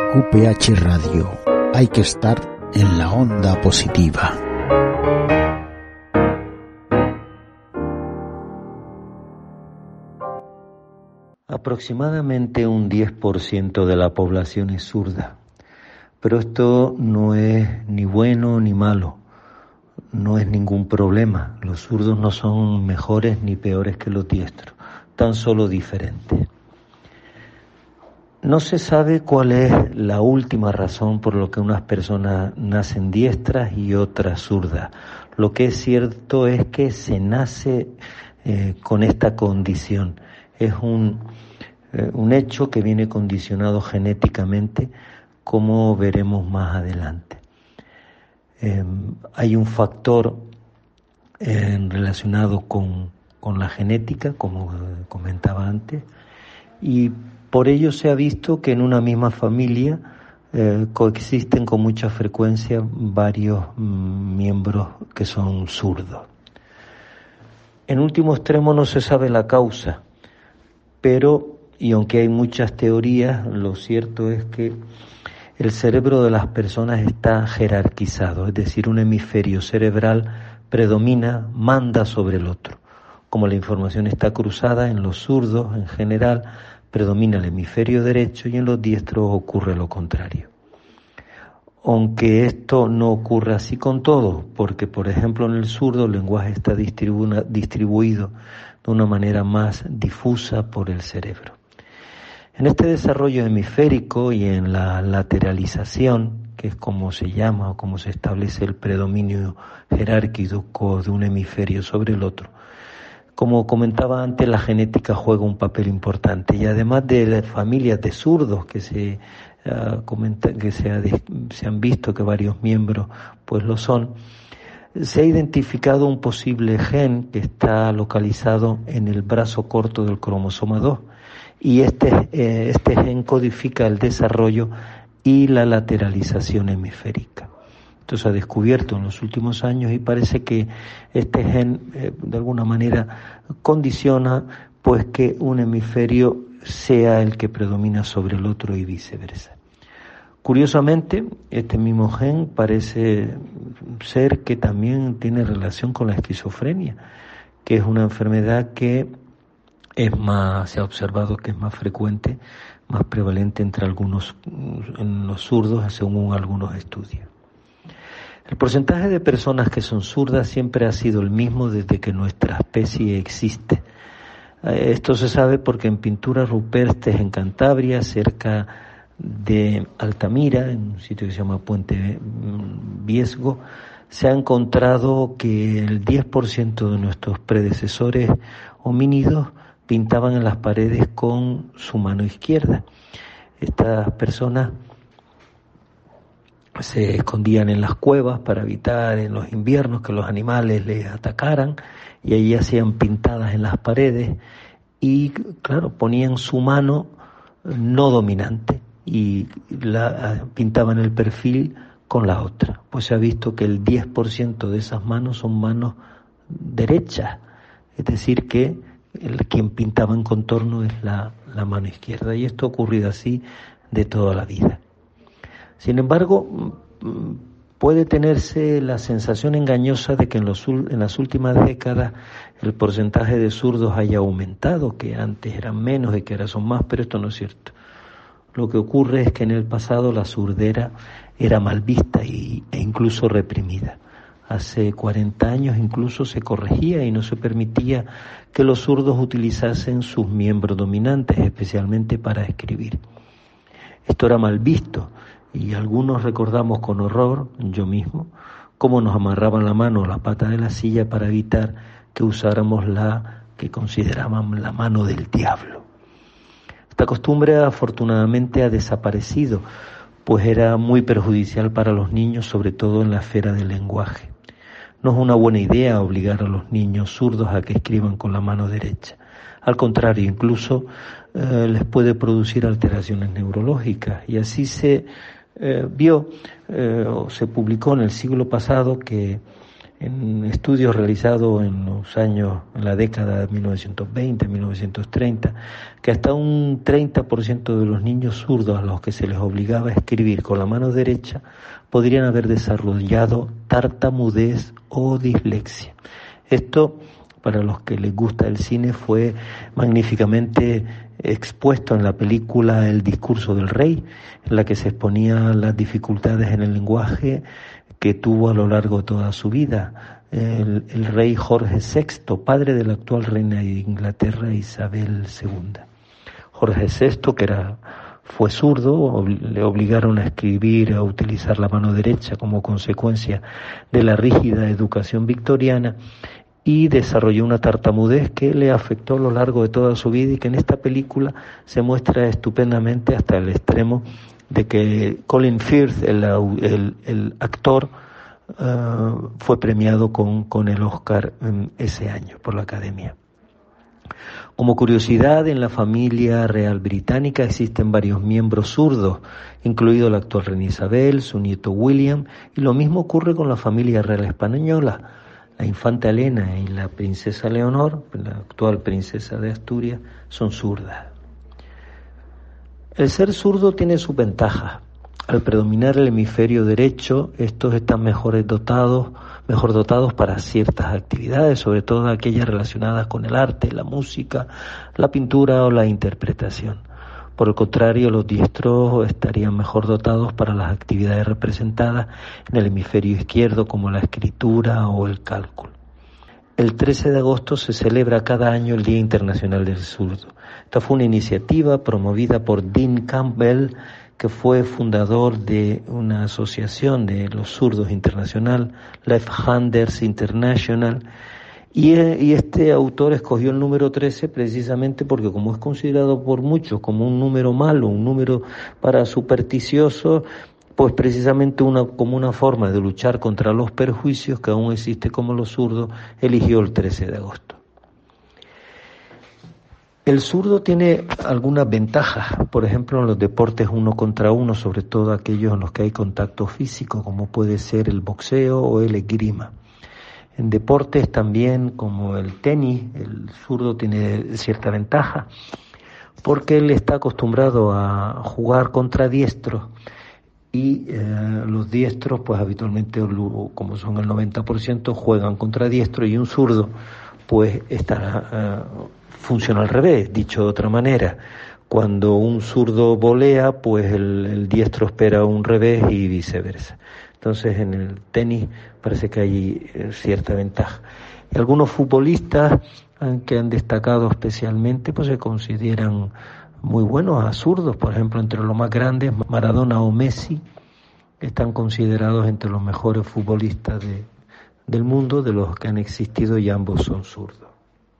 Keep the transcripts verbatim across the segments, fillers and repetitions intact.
U P H Radio. Hay que estar en la onda positiva. Aproximadamente un diez por ciento de la población es zurda, pero esto no es ni bueno ni malo, no es ningún problema. Los zurdos no son mejores ni peores que los diestros, tan solo diferentes. No se sabe cuál es la última razón por la que unas personas nacen diestras y otras zurdas. Lo que es cierto es que se nace eh, con esta condición. Es un, eh, un hecho que viene condicionado genéticamente, como veremos más adelante. Eh, hay un factor eh, relacionado con, con la genética, como eh, comentaba antes, y por ello se ha visto que en una misma familia eh, coexisten con mucha frecuencia varios mm, miembros que son zurdos. En último extremo no se sabe la causa, pero, y aunque hay muchas teorías, lo cierto es que el cerebro de las personas está jerarquizado, es decir, un hemisferio cerebral predomina, manda sobre el otro. Como la información está cruzada, en los zurdos en general predomina el hemisferio derecho y en los diestros ocurre lo contrario. Aunque esto no ocurre así con todos, porque por ejemplo en el zurdo el lenguaje está distribu- distribuido de una manera más difusa por el cerebro. En este desarrollo hemisférico y en la lateralización, que es como se llama o como se establece el predominio jerárquico de un hemisferio sobre el otro, como comentaba antes, la genética juega un papel importante, y además de las familias de zurdos que se uh, comenta, que se, ha, se han visto que varios miembros pues lo son, se ha identificado un posible gen que está localizado en el brazo corto del cromosoma dos, y este, eh, este gen codifica el desarrollo y la lateralización hemisférica. Esto se ha descubierto en los últimos años y parece que este gen eh, de alguna manera condiciona pues que un hemisferio sea el que predomina sobre el otro y viceversa. Curiosamente, este mismo gen parece ser que también tiene relación con la esquizofrenia, que es una enfermedad que es más, se ha observado que es más frecuente, más prevalente entre algunos, en los zurdos, según algunos estudios. El porcentaje de personas que son zurdas siempre ha sido el mismo desde que nuestra especie existe. Esto se sabe porque en pinturas rupestres en Cantabria, cerca de Altamira, en un sitio que se llama Puente Viesgo, se ha encontrado que el diez por ciento de nuestros predecesores homínidos pintaban en las paredes con su mano izquierda. Estas personas se escondían en las cuevas para evitar en los inviernos que los animales les atacaran, y allí hacían pintadas en las paredes y, claro, ponían su mano no dominante y la pintaban el perfil con la otra. Pues se ha visto que el diez por ciento de esas manos son manos derechas, es decir que el quien pintaba en contorno es la, la mano izquierda, y esto ha ocurrido así de toda la vida. Sin embargo, puede tenerse la sensación engañosa de que en, los, en las últimas décadas el porcentaje de zurdos haya aumentado, que antes eran menos y que ahora son más, pero esto no es cierto. Lo que ocurre es que en el pasado la surdera era mal vista y, e incluso reprimida. Hace cuarenta años incluso se corregía y no se permitía que los zurdos utilizasen sus miembros dominantes, especialmente para escribir. Esto era mal visto. Y algunos recordamos con horror, yo mismo, cómo nos amarraban la mano o la pata de la silla para evitar que usáramos la que consideraban la mano del diablo. Esta costumbre afortunadamente ha desaparecido, pues era muy perjudicial para los niños, sobre todo en la esfera del lenguaje. No es una buena idea obligar a los niños zurdos a que escriban con la mano derecha. Al contrario, incluso eh, les puede producir alteraciones neurológicas, y así se Eh, vio eh, o se publicó en el siglo pasado que en estudios realizados en los años, en la década de mil novecientos veinte, mil novecientos treinta, que hasta un treinta por ciento de los niños zurdos a los que se les obligaba a escribir con la mano derecha podrían haber desarrollado tartamudez o dislexia. Esto, para los que les gusta el cine, fue magníficamente expuesto en la película El discurso del rey, en la que se exponían las dificultades en el lenguaje que tuvo a lo largo de toda su vida el, el rey Jorge sexto, padre de la actual reina de Inglaterra Isabel segunda. Jorge sexto, que era fue zurdo, ob- le obligaron a escribir, a utilizar la mano derecha como consecuencia de la rígida educación victoriana, y desarrolló una tartamudez que le afectó a lo largo de toda su vida y que en esta película se muestra estupendamente hasta el extremo de que Colin Firth, el, el, el actor, uh, fue premiado con, con el Oscar um, ese año por la Academia. Como curiosidad, en la familia real británica existen varios miembros zurdos, incluido la actual reina Isabel, su nieto William, y lo mismo ocurre con la familia real española. La infanta Elena y la princesa Leonor, la actual princesa de Asturias, son zurdas. El ser zurdo tiene sus ventajas. Al predominar el hemisferio derecho, estos están mejores dotados, mejor dotados para ciertas actividades, sobre todo aquellas relacionadas con el arte, la música, la pintura o la interpretación. Por el contrario, los diestros estarían mejor dotados para las actividades representadas en el hemisferio izquierdo, como la escritura o el cálculo. El trece de agosto se celebra cada año el Día Internacional del Zurdo. Esta fue una iniciativa promovida por Dean Campbell, que fue fundador de una asociación de los zurdos internacional, Left Handers International, y, y este autor escogió el número trece precisamente porque, como es considerado por muchos como un número malo, un número para supersticioso, pues precisamente una, como una forma de luchar contra los perjuicios que aún existe como los zurdos, eligió el trece de agosto. El zurdo tiene algunas ventajas, por ejemplo en los deportes uno contra uno, sobre todo aquellos en los que hay contacto físico, como puede ser el boxeo o el esgrima. En deportes también, como el tenis, el zurdo tiene cierta ventaja, porque él está acostumbrado a jugar contra diestros, y eh, los diestros, pues habitualmente, como son el noventa por ciento, juegan contra diestros, y un zurdo, pues está, uh, funciona al revés, dicho de otra manera. Cuando un zurdo volea, pues el, el diestro espera un revés y viceversa. Entonces en el tenis parece que hay cierta ventaja. Y algunos futbolistas que han destacado especialmente, pues se consideran muy buenos a zurdos. Por ejemplo, entre los más grandes, Maradona o Messi están considerados entre los mejores futbolistas de, del mundo, de los que han existido, y ambos son zurdos.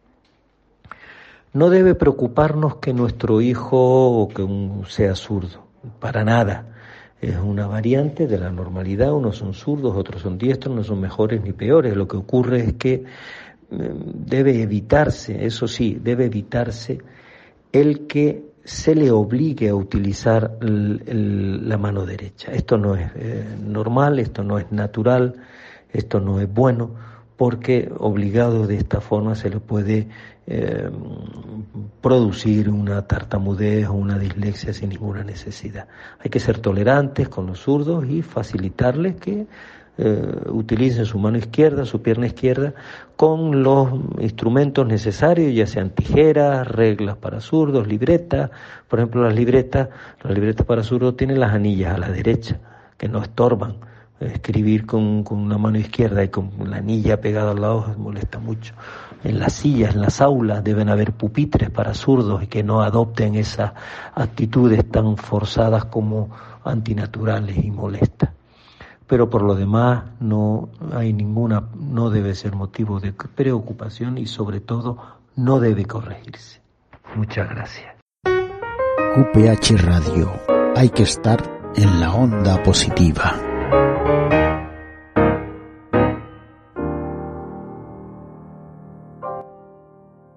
No debe preocuparnos que nuestro hijo o que un, sea zurdo, para nada. Es una variante de la normalidad, unos son zurdos, otros son diestros, no son mejores ni peores. Lo que ocurre es que debe evitarse, eso sí, debe evitarse el que se le obligue a utilizar el, el, la mano derecha. Esto no es eh, normal, esto no es natural, esto no es bueno, porque obligado de esta forma se le puede eh, producir una tartamudez o una dislexia sin ninguna necesidad. Hay que ser tolerantes con los zurdos y facilitarles que eh, utilicen su mano izquierda, su pierna izquierda, con los instrumentos necesarios, ya sean tijeras, reglas para zurdos, libretas. Por ejemplo, las libretas, las libretas para zurdos tienen las anillas a la derecha, que no estorban. Escribir con, con una mano izquierda y con la anilla pegada al lado molesta mucho. En las sillas, en las aulas, deben haber pupitres para zurdos y que no adopten esas actitudes tan forzadas como antinaturales y molestas. Pero por lo demás no hay ninguna, no debe ser motivo de preocupación y sobre todo no debe corregirse. Muchas gracias. U P H Radio. Hay que estar en la onda positiva.